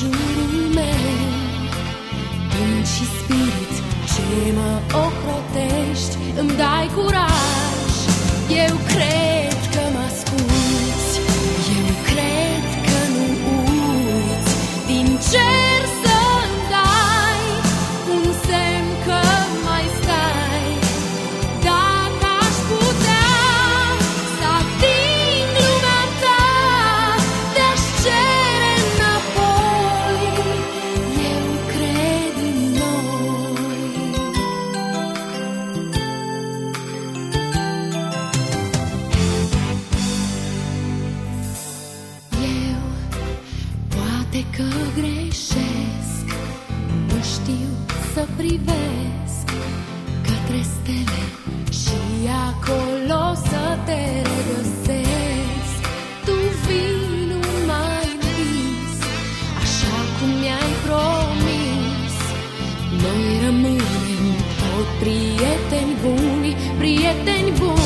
jurul meu, gând și spirit ce mă ocrotești, îmi dai curaj. Eu cred că mă asculți, eu cred că nu uiți, din cer să-mi dai un semn că mai stai. Dacă aș putea să ating lumea ta, te-aș cere înapoi. Eu cred în noi. Eu poate că greșesc, nu știu să privesc către stele și acolo să te regăsesc. Tu vii numai în vis, așa cum mi-ai promis. Noi rămânem tot prieteni buni, prieteni buni.